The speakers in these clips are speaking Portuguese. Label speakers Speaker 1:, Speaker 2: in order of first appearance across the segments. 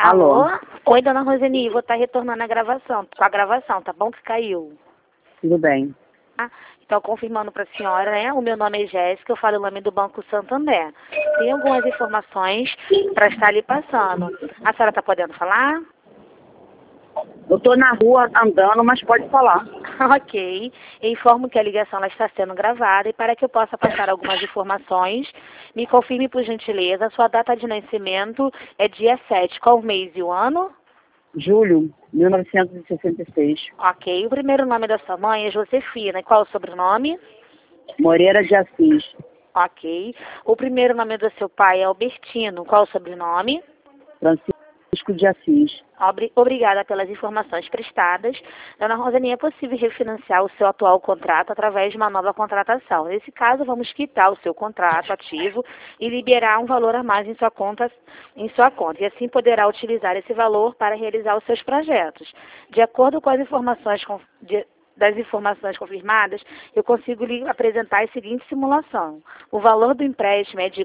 Speaker 1: Alô?
Speaker 2: Alô? Oi, dona Roseni, vou estar retornando com a gravação, tá bom que caiu?
Speaker 1: Tudo bem.
Speaker 2: Ah, então, confirmando para a senhora, né? O meu nome é Jéssica, eu falo o nome do Banco Santander. Tem algumas informações para estar lhe passando. A senhora está podendo falar?
Speaker 1: Eu estou na rua andando, mas pode falar.
Speaker 2: Ok. Informo que a ligação ela está sendo gravada e para que eu possa passar algumas informações, me confirme, por gentileza, sua data de nascimento é dia 7. Qual o mês e o ano?
Speaker 1: Julho, 1966.
Speaker 2: Ok. O primeiro nome da sua mãe é Josefina. E qual o sobrenome?
Speaker 1: Moreira de Assis.
Speaker 2: Ok. O primeiro nome do seu pai é Albertino. Qual o sobrenome?
Speaker 1: Francisco de Assis.
Speaker 2: Obrigada pelas informações prestadas. Dona Rosane, é possível refinanciar o seu atual contrato através de uma nova contratação. Nesse caso, vamos quitar o seu contrato ativo e liberar um valor a mais em sua conta. E assim poderá utilizar esse valor para realizar os seus projetos. De acordo com as informações das informações confirmadas, eu consigo lhe apresentar a seguinte simulação. O valor do empréstimo é de R$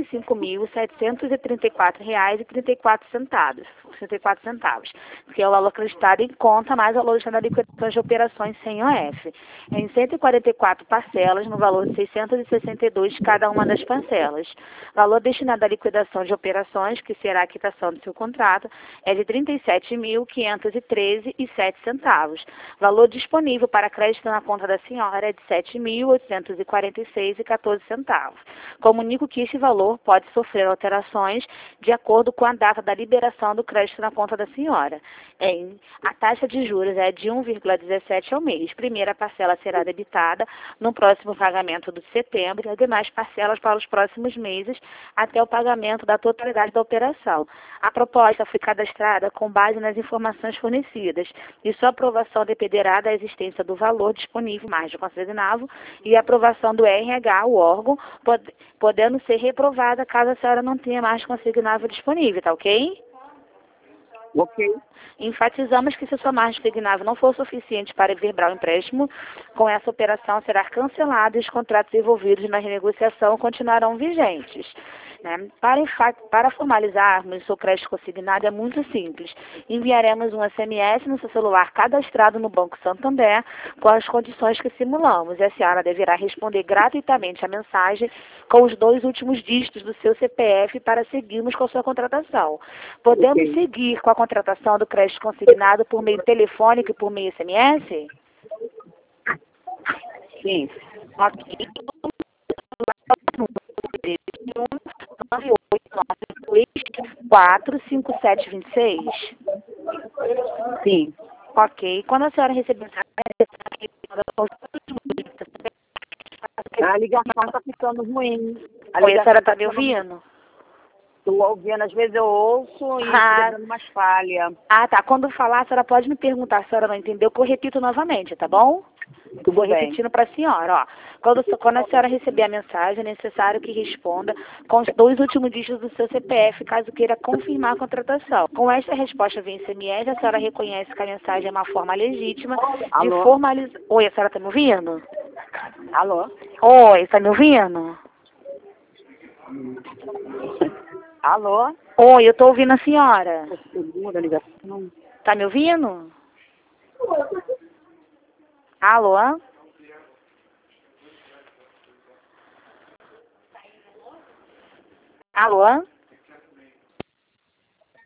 Speaker 2: 45.734,34 que é o valor acreditado em conta, mais o valor da liquidação de operações sem OF. Em 144 parcelas, no valor de 662 cada uma das parcelas. Valor destinado à liquidação de operações, que será a quitação do seu contrato, é de R$ 37.513,07. Valor disponível para crédito na conta da senhora é de R$ 7.846,14. Comunico que esse valor pode sofrer alterações de acordo com a data da liberação do crédito na conta da senhora. A taxa de juros é de 1,17 ao mês. Primeira parcela será debitada no próximo pagamento de setembro e as demais parcelas para os próximos meses até o pagamento da totalidade da operação. A proposta foi cadastrada com base nas informações fornecidas e sua aprovação dependerá da existência do valor disponível mais do consignado e a aprovação do RH, o órgão, podendo ser reprovada caso a senhora não tenha mais consignável disponível, tá ok?
Speaker 1: Ok.
Speaker 2: Enfatizamos que se sua margem consignável não for suficiente para verbar o empréstimo, com essa operação será cancelada e os contratos envolvidos na renegociação continuarão vigentes. Né? Para formalizarmos o seu crédito consignado é muito simples. Enviaremos um SMS no seu celular cadastrado no Banco Santander com as condições que simulamos. E a senhora deverá responder gratuitamente a mensagem com os 2 últimos dígitos do seu CPF para seguirmos com a sua contratação. Podemos seguir com a contratação do crédito consignado por meio telefônico e por meio SMS?
Speaker 1: Sim.
Speaker 2: Ok. 989245726.
Speaker 1: Sim.
Speaker 2: Ok. Quando a senhora receber
Speaker 1: A ligação está ficando ruim.
Speaker 2: Oi, a senhora está me ouvindo?
Speaker 1: Estou ouvindo, às vezes eu ouço e fica dando umas falhas.
Speaker 2: Ah, tá. Quando falar, a senhora pode me perguntar, se a senhora não entendeu, que eu repito novamente, tá bom?
Speaker 1: Tudo
Speaker 2: Vou
Speaker 1: bem.
Speaker 2: repetindo para a senhora, ó. Quando a senhora receber a mensagem, é necessário que responda com os 2 últimos dígitos do seu CPF, caso queira confirmar a contratação. Com esta resposta via SMS, a senhora reconhece que a mensagem é uma forma legítima de
Speaker 1: Alô?
Speaker 2: formalizar... Oi, a senhora está me ouvindo?
Speaker 1: Alô?
Speaker 2: Oi, está me ouvindo?
Speaker 1: Alô?
Speaker 2: Oi, eu estou ouvindo a senhora.
Speaker 1: Segunda ligação.
Speaker 2: Está me ouvindo? Alô? Alô?